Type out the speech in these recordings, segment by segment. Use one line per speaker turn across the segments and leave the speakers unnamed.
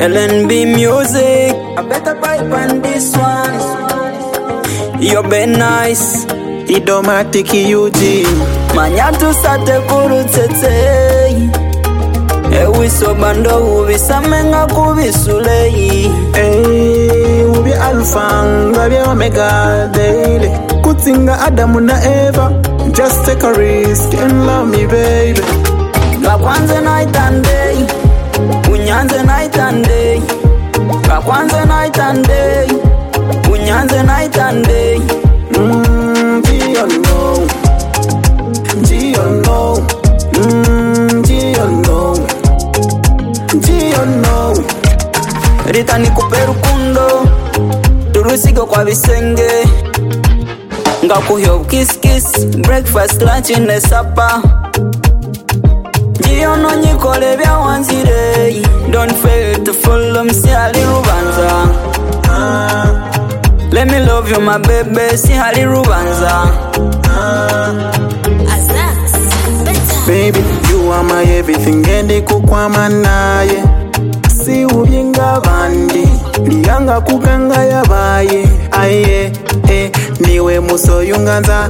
LNB music, a better pipe on this one. You're been nice.
Idomatic Eugene
Manyatu sate kurutete. Ewi sobando ubi samenga kubisulei.
Ubi alpha ngabi omega daily. Kutinga Adamu na Eva. Just take a risk and love me baby.
Kakwanze night and day. Unyanze night and day. Kakwanze night and day. Unyanze night and day. Rita nikupe rukundo turusigo kwa bisenge ngakuhyo kiss kiss breakfast lunch and supper Giono nyikole bya wanzire don't fail to follow me si ali rubanza let me love you my baby si ali rubanza
baby you are my everything and kukwama naye si ubinga bandi liyanga kuganga yabaye aye niwe musoyunganza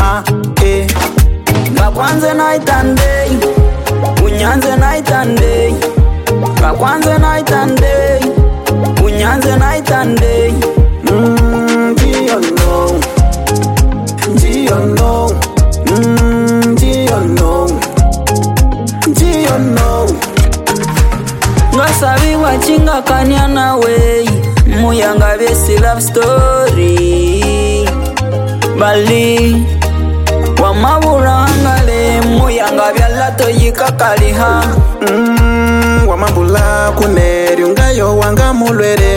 Kakwanze night and day Unyanze night and day Kakwanze night and day Unyanze night and day Ngasabi wachinga kanyana way Muyanga besi love story Bali Wamaburangale Muyanga byalato yikakaliha
Wamabula kuneri ungayo wanga mulwere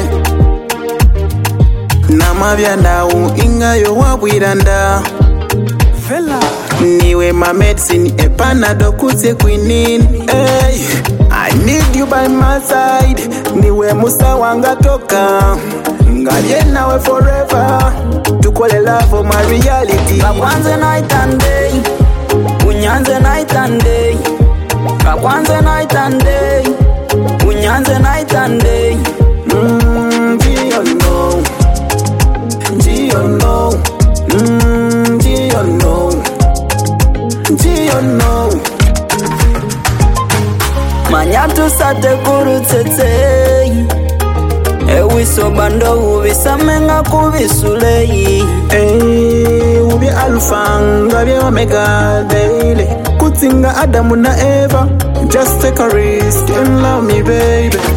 Namabya ndawu ingayo wabwiranda Fela Niwe my medicine epanado kutse quinine I need you by my side Niwe musa wanga toka Ngalye nawe forever Tukole love for my reality
Kakwanze night and day Unyanze night and day Kakwanze night and day Unyanze night and day Manyatu sate kurutete Ewi sobando ubi samenga kubisulei
Ubi alpha ngabi omega daily Kutinga Adamu na Eva Just take a risk and love me baby